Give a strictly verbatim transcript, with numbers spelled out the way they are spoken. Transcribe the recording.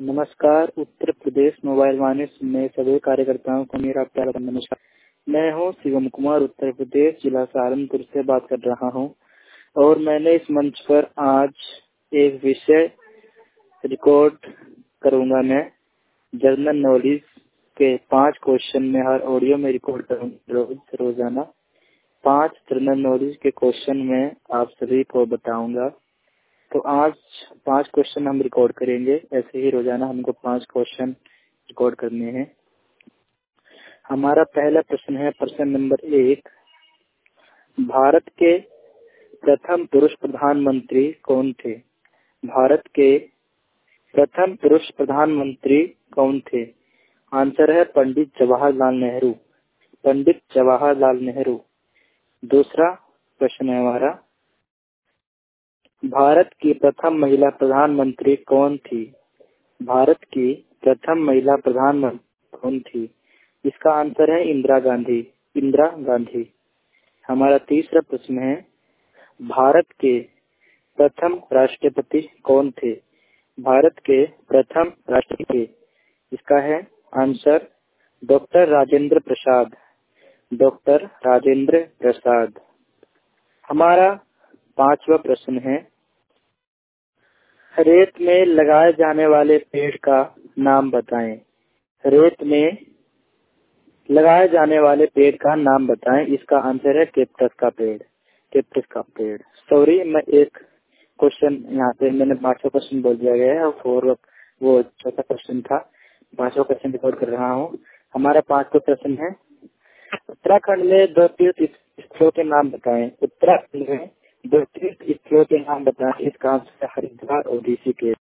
नमस्कार। उत्तर प्रदेश मोबाइल वाणी सुनने सभी कार्यकर्ताओं को मेरा प्यारा नमस्कार। मैं हूं शिवम कुमार, उत्तर प्रदेश जिला सहारनपुर से बात कर रहा हूं और मैंने इस मंच पर आज एक विषय रिकॉर्ड करूंगा। मैं जनरल नॉलेज के पांच क्वेश्चन में हर ऑडियो में रिकॉर्ड करूंगा रोज रोजाना। पांच जनरल नॉलेज के क्वेश्चन में आप सभी को बताऊंगा। तो आज पांच क्वेश्चन हम रिकॉर्ड करेंगे। ऐसे ही रोजाना हमको पांच क्वेश्चन रिकॉर्ड करने हैं। हमारा पहला प्रश्न है, प्रश्न नंबर एक, भारत के प्रथम पुरुष प्रधानमंत्री कौन थे? भारत के प्रथम पुरुष प्रधानमंत्री कौन थे? आंसर है पंडित जवाहरलाल नेहरू। पंडित जवाहरलाल नेहरू। दूसरा प्रश्न है हमारा, भारत की प्रथम महिला प्रधानमंत्री कौन थी? भारत की प्रथम महिला प्रधानमंत्री कौन थी? इसका आंसर है इंदिरा गांधी। इंदिरा गांधी। हमारा तीसरा प्रश्न है, भारत के प्रथम राष्ट्रपति कौन थे? भारत के प्रथम राष्ट्रपति, इसका है answer doctor Rajendra Prasad. Doctor Rajendra Prasad. हमारा पांचवा प्रश्न है, रेत में लगाए जाने वाले पेड़ का नाम बताएं। रेत में लगाए जाने वाले पेड़ का नाम बताएं। इसका आंसर है कैक्टस का पेड़। कैक्टस का पेड़। सॉरी, मैं एक क्वेश्चन यहाँ पे मैंने पांचवा क्वेश्चन बोल दिया गया है और फोर वो चौथा क्वेश्चन था। पांचवा क्वेश्चन रिकॉर्ड कर रहा हूँ। हमारा पांचवा प्रश्न है, उत्तराखंड में दो तीर्थ स्थलों के नाम बताएं। उत्तराखंड में दो तीर्थ स्थलों के नाम बताएं। इसका आंसर है हरिद्वार और ऋषिकेश।